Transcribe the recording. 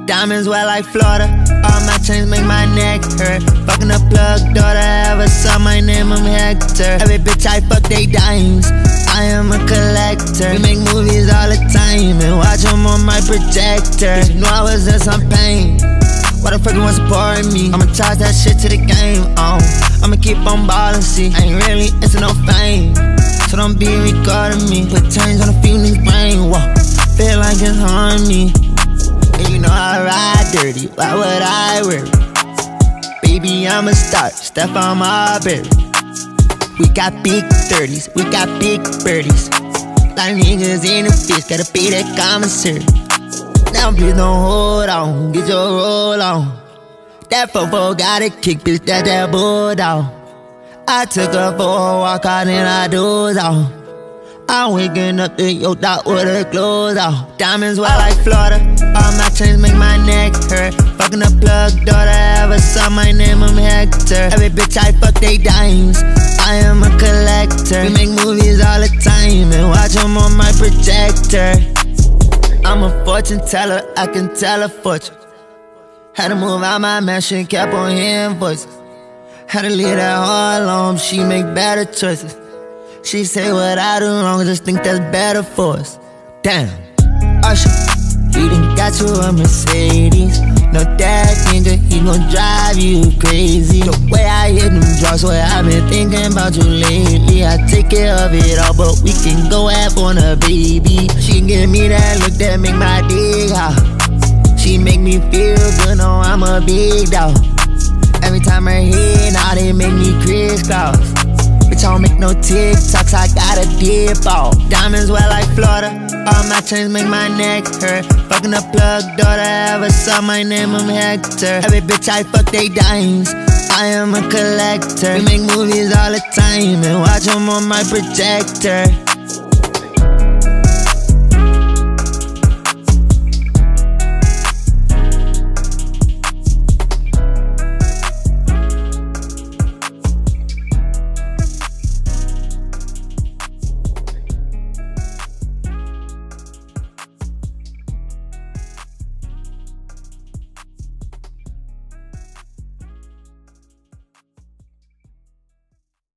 Diamonds wet like Florida. All my chains make my neck hurt. Fucking a plug daughter, ever saw my name, I'm Hector. Every bitch I fuck, they dimes. I am a collector. We make movies all the time and watch them on my projector. You know I was in some pain. Why the fuck you want supporting me? I'ma charge that shit to the game. I'ma keep on ballin', see. I ain't really into no fame, so don't be recording me. Put chains on a few niggas' brain. Whoa, feel like it's on me. And you know I ride dirty, why would I worry? Baby, I'm a star, Stephon Marbury. We got big 30s, we got big birdies. Lot of niggas in the fish, gotta pay that commissary. Now please don't hold on, get your roll on. That fofo got a kick, bitch, that bulldog. I took her for a walk out and I dozed off. I'm waking up to your dog with her clothes off. Diamonds wet like Florida. All my chains make my neck hurt. Fucking a plug daughter, ever saw my name, I'm Hector. Every bitch I fuck, they dimes. I am a collector. We make movies all the time and watch them on my projector. I'm a fortune teller, I can tell a fortune. Had to move out my mansion, kept on hearing voices. Had to leave that hard alone, she make better choices. She say what I do wrong, just think that's better for us. Damn, Usher, he done got you a Mercedes. No, that nigga, he gon' drive you crazy. The way I hit them drugs, way I been thinking about you lately. I take care of it all, but we can go half on a baby. She give me that look that make my dick hot. She make me feel good, know I'm a big dog. Every time her head, now they make me crisscross. Bitch, I don't make no TikToks, I got a dip off. Diamonds wet like Florida. All my chains make my neck hurt. Fucking a plug daughter, ever saw my name, I'm Hector. Every bitch I fuck, they dimes. I am a collector. We make movies all the time and watch them on my projector.